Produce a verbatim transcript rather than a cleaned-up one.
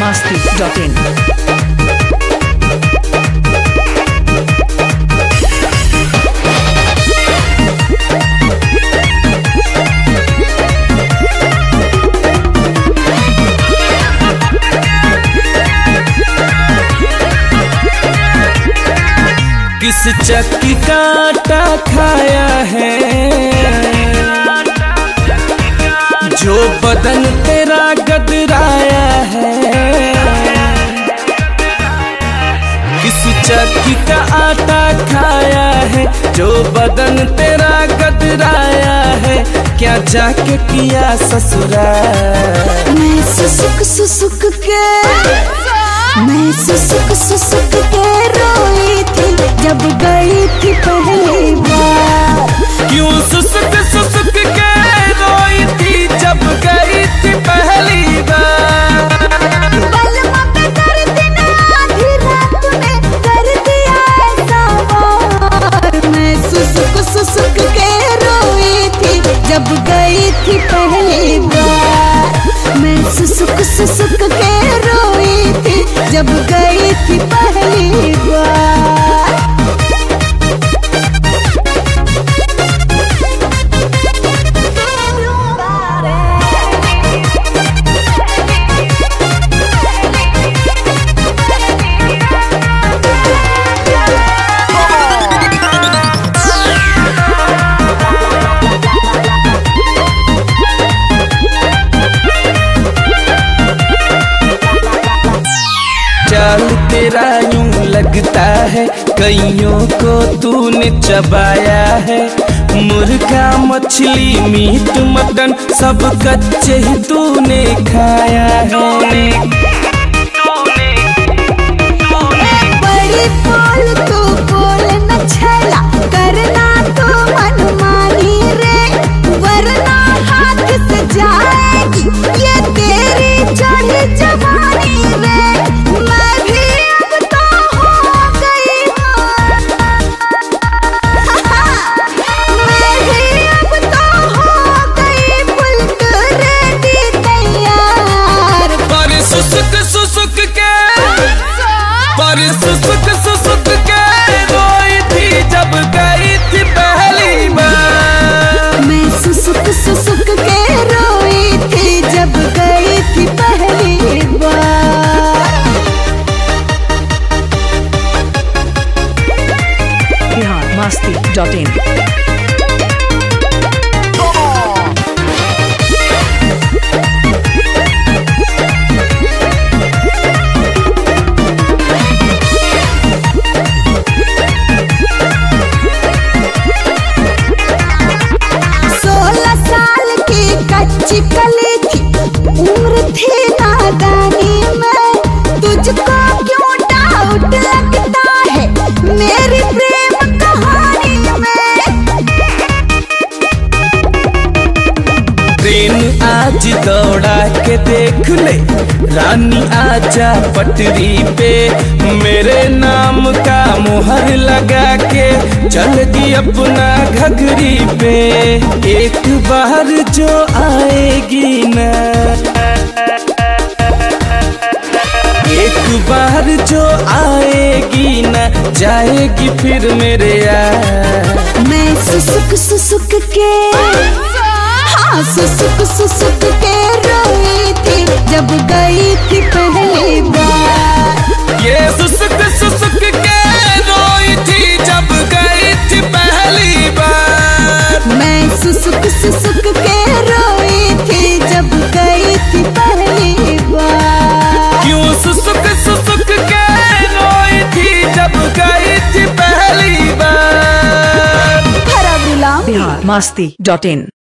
masti dot in. किस चक्की का आटा खाया है जो बदन तेरा गदराया है। किस चक्की का आटा खाया है जो बदन तेरा गदराया है। क्या जाके किया ससुराल। मैं सुसुक सुसुक के मैं सुसुक सुसुक के रोई थी जब गई थी पहली बार। क्यों सुसुक सुसुक के रोई थी जब गई थी पहली बार। बलमा पे कर देना आधी रात में कर दिया ऐसा वार। मैं सुसुक सुसुक के रोई थी जब गई थी पहली बार। मैं सुसुक सुसुक के रोई थी जब गई थी पहली बार। चाल तेरा यूं लगता है कईयों को तूने चबाया है। मुर्गा मछली मीट मटन सब कच्चे ही तूने खाया है। बड़ी बोल तू बोल न छला करना तो मनमानी रे वरना हाथ से जाएगी ये तेरी चढ़ी जवानी रे। मैं भी अब तो हो गई मैं भी अब तो हो गई फुल्क रेडी तैयार। पर सुसुक सुसुक के पर सुसुक सुसुक के रोई थी जब गई थी पहली बार। मैं सुसुक सुसुक के रोई थी जब गई थी पहली बार। Bihar masti dot in. सोलह साल की कच्ची कली थी उम्र थी नादानी में। तुझको क्यों डाउट लगता है मेरी प्रेम कहानी में। ट्रेन आज दौड़ा के देख ले रानी आजा पटरी पे। मेरे नाम का मुहर लगा के चलगी अपना घघरी पे। एक बार जो आएगी ना एक बार जो आएगी ना जाएगी फिर मेरे यार। मैं सुसुक सुसुक के हाँ सुसुक सुसुक के रोई थी जब गई थी पहली बार। ये सुसुक सुसुक के रोई थी जब गई थी पहली बार। मैं सुसुक सुसुक के रोई थी जब गई थी पहली बार। क्यों सुसुक सुसुक के रोई थी जब गई थी पहली बार। हरा गुलाम Bihar masti dot in.